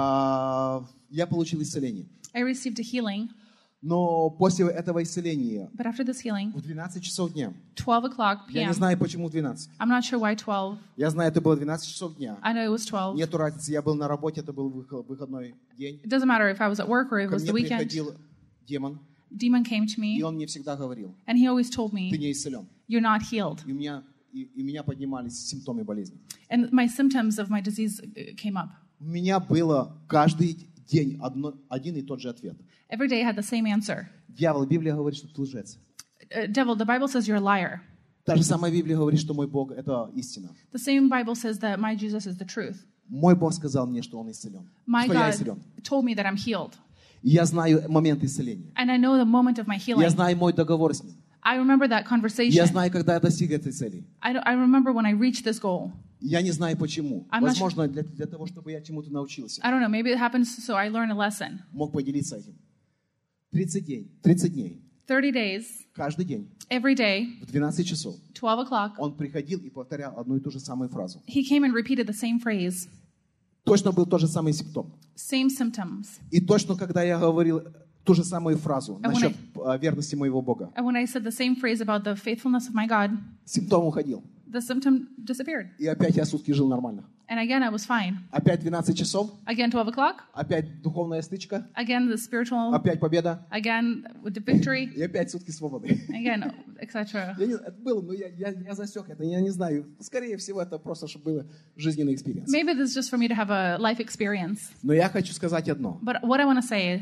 А, Я получил исцеление. I received a healing, Но после этого исцеления but after this healing, в двенадцать часов дня, twelve o'clock я не p.m. знаю, почему в двенадцать. I'm not sure why twelve. Я знаю, это было двенадцать часов дня. I know it was twelve. Нету разницы, я был на работе, это был выхо- выходной день. It doesn't matter if I was at work or it Ко was мне the weekend. приходил демон, Demon came to и me, он мне всегда говорил: and he always told ты me, не исцелен. "You're not healed." И у меня, и, и у меня поднимались симптомы болезни. And my symptoms of my disease uh, came up. У меня было каждый день одно, один и тот же ответ. Every day I had the same answer. Дьявол, Библия говорит, что ты лжец. Uh, devil, the Bible says you're a liar. Та же самая Библия говорит, что мой Бог — это истина. The same Bible says that my Jesus is the truth. Мой Бог сказал мне, что Он исцелен. My Что я God исцелен. told me that I'm healed. И я знаю момент исцеления. And I know the moment of my Я healing. знаю мой договор с Ним. I remember that Я conversation. знаю, когда я достиг этой цели. I, don't- I remember when I reached this goal. Я не знаю почему. I'm not Возможно, для, для того, чтобы я чему-то научился. I don't know, maybe it happens so I learn a lesson. Мог поделиться этим. тридцать дней. тридцать дней. thirty days, Каждый день. every day, В двенадцать часов. twelve o'clock, Он приходил и повторял одну и ту же самую фразу. he came and repeated the same phrase, Точно был тот же самый симптом. same symptoms. И точно, когда я говорил ту же самую фразу А насчет э, верности моего Бога, And when I said the same phrase about the faithfulness of my God, симптом уходил. the symptom disappeared. И опять я сутки жил нормально. And again, I was fine. Опять двенадцать часов, Again, twelve o'clock, опять духовная стычка, again, the spiritual, опять победа, again, with the victory, и опять сутки свободы. again, et cetera. Я не, это было, но я, я, я засек это, я не знаю. Скорее всего, это просто, чтобы было жизненный экспириенс. Maybe this is just for me to have a life experience. Но я хочу сказать одно. But what I want to say,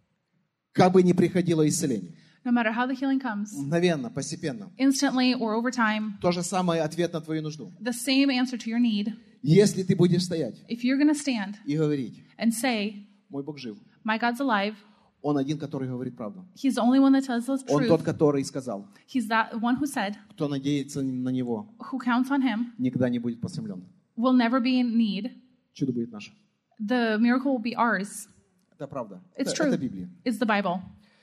Как бы ни приходило исцеление, no matter how the healing comes, мгновенно, постепенно, instantly or over time, то же самое ответ на твою нужду. the same answer to your need, Если ты будешь стоять if you're going to stand и говорить: and say, мой Бог жив, my God's alive, Он один, который говорит правду. He's the only one that tells us Он тот, truth. который сказал: He's that one who said, кто надеется на Него, who counts on Him, никогда не будет посрамлен. will never be in need. Чудо будет наше. The miracle will be ours. Это правда. It's Это, true. это Библия. It's the Bible.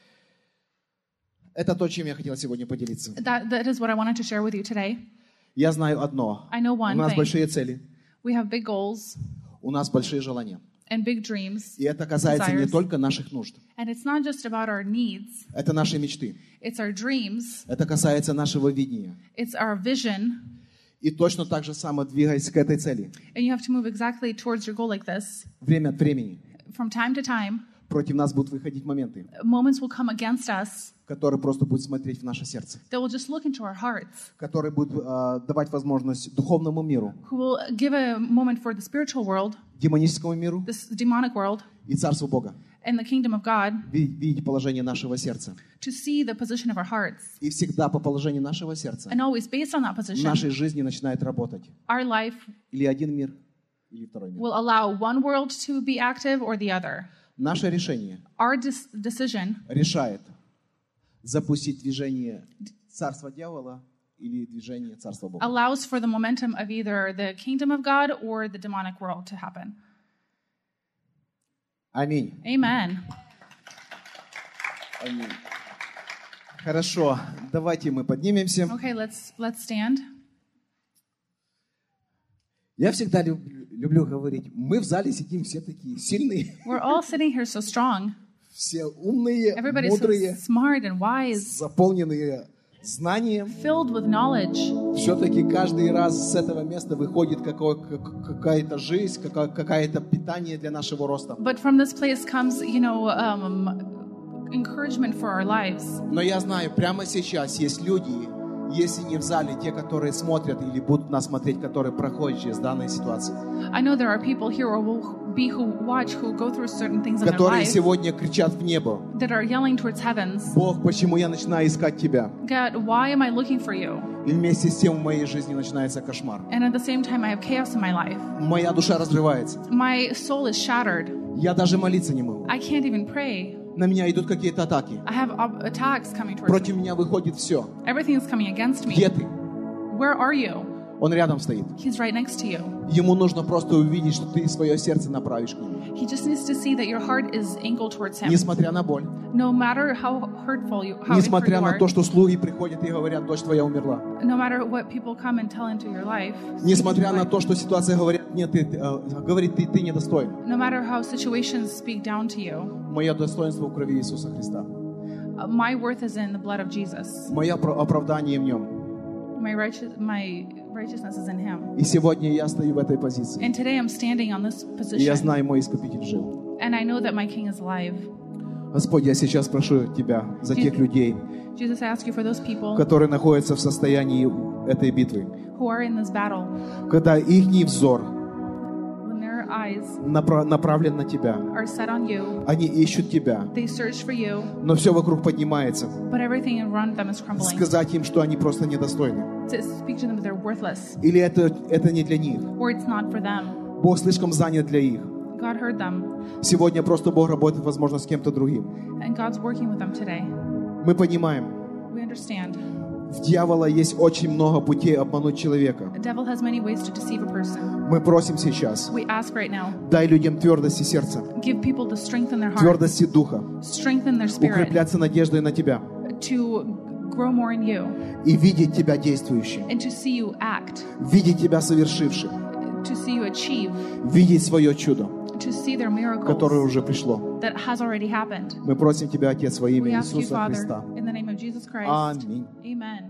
Это то, чем я хотел сегодня поделиться. That, that is what I wanted to share with you today. Я знаю одно. I know У one нас thing. большие цели, We have big goals у нас большие желания. and big dreams. И это касается не Desires. только наших нужд. And it's not just about our needs. Это наши мечты. It's our dreams. Это касается нашего видения. It's our vision. И точно так же само двигаясь к этой цели. And you have to move exactly towards your goal like this. Время от времени From time to time, против нас будут выходить моменты, moments will come against us которые просто будут смотреть в наше сердце, that will just look into our hearts, которые будут э, давать возможность духовному миру, who will give a moment for the spiritual world, демоническому миру this demonic world, и Царству Бога and the kingdom of God, ви- видеть положение нашего сердца. to see the position of our hearts. И всегда по положению нашего сердца And always based on that в position, нашей жизни начинает работать our life или один мир, или второй мир. will allow one world to be active or the other. Наше решение Our dis- decision решает запустить движение царства дьявола или движение царства Бога. allows for the momentum of either the kingdom of God or the demonic world to happen. Аминь. Amen. Аминь. Хорошо, давайте мы поднимемся. Okay, let's let's stand. Я всегда люб- люблю говорить, мы в зале сидим все такие сильные, We're all sitting here so strong. все умные, Everybody's so мудрые, smart and wise, заполненные знанием. filled with knowledge. Все-таки каждый раз с этого места выходит какое- как- какая-то жизнь, какая- какое-то питание для нашего роста. But from this place comes, you know, um, encouragement for our lives. Но я знаю, прямо сейчас есть люди, если не в зале, те, которые смотрят или будут нас смотреть, которые проходят через данные ситуации, I know there are people here or will be who watch who go through certain things in their которые life сегодня кричат в небо: that are yelling towards heavens. Бог, почему я начинаю искать Тебя? God, why am I looking for you? И вместе с тем в моей жизни начинается кошмар. And at the same time, I have chaos in my life. Моя душа разрывается. My soul is shattered. Я даже молиться не могу. I can't even pray. На меня идут какие-то атаки. I have ob- attacks coming towards Против me. меня выходит все. Everything is coming against me. Где ты? Where are you? Он рядом стоит. He's right next to you. Ему нужно просто увидеть, что ты свое сердце направишь к нему. He just needs to see that your heart is angled towards him. Несмотря на боль. No matter how hurtful you, how hurtful Несмотря you на are, то, что слуги приходят и говорят: дочь твоя умерла. no matter what people come and tell into your life, Несмотря на то, что ситуация говорит: нет, ты, э, говорит, ты, ты недостоин. no matter how situations speak down to you, Мое достоинство в крови Иисуса Христа. uh, my worth is in the blood of Jesus. Мое про- оправдание в нем. My righteous, my righteousness is in Him. И сегодня я стою в этой позиции. And today I'm standing on this И я position, знаю, мой Искупитель жив. and I know that my King is alive. Господь, я сейчас прошу Тебя за тех людей, Jesus, I ask you for those people которые находятся в состоянии этой битвы, who are in this battle, когда их взор when their eyes напра- направлен на Тебя. are set on you, Они ищут Тебя, they search for you, но все вокруг поднимается. but everything around them is crumbling. Сказать им, что они просто недостойны. To speak to them that they're worthless, Или это, это не для них. or it's not for them. Бог слишком занят для их. God heard them, Сегодня просто Бог работает, возможно, с кем-то другим. and God's working with them today. Мы понимаем, We understand. в дьявола есть очень много путей обмануть человека. The devil has many ways to deceive a person. Мы просим сейчас, We ask right now, дай людям твердости сердца, give people the strength in their heart, твердости духа, strengthen their spirit, укрепляться надеждой на Тебя to grow more in you, и видеть Тебя действующим, and to see you act, видеть Тебя совершившим, to see you achieve, видеть свое чудо, to see their которое miracles уже пришло. that has already happened. Мы просим Тебя, Отец, во We имя ask you, Иисуса Father, Христа. in the name of Jesus Christ. Аминь. Amen.